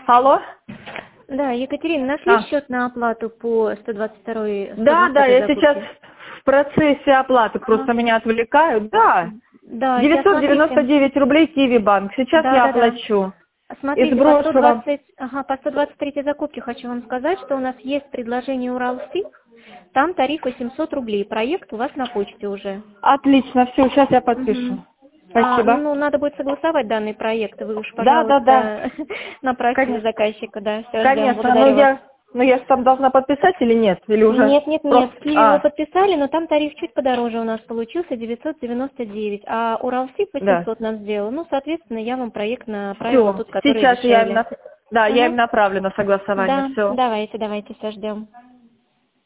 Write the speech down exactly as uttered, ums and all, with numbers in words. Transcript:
Алло? Да, Екатерина, нашли А. счет на оплату по сто двадцать второй Да, да, я закупке? сейчас в процессе оплаты, просто Ага. меня отвлекают. Да, Да, сейчас девятьсот девяносто смотрите. девять рублей Киви банк. Сейчас Да, я да, да. оплачу. И Смотрите, по сто сброшу вам. двадцать, ага, по сто двадцать третьей закупке хочу вам сказать, что у нас есть предложение Уралсиб. Там тариф восемьсот рублей. Проект у вас на почте уже. Отлично, все, сейчас я подпишу. Мгм. А, Спасибо. ну, надо будет согласовать данные проекты. Вы уж, Да, да, да. пожалуйста, направьте на Конечно, заказчика, да. Все, ждем. конечно. Но Благодарю вас. я, но я же там должна подписать или нет? Или уже Нет, нет, нет. просто... В Киеве вы А, подписали, но там тариф чуть подороже у нас получился, девятьсот девяносто девять, а Уралсиб да. восемьсот нам сделал. Ну, соответственно, я вам проект направила Все. тот, который Сейчас я им, дешевле. на... да, я им Угу. направлю на согласование. Да, Все. давайте, давайте, все ждем.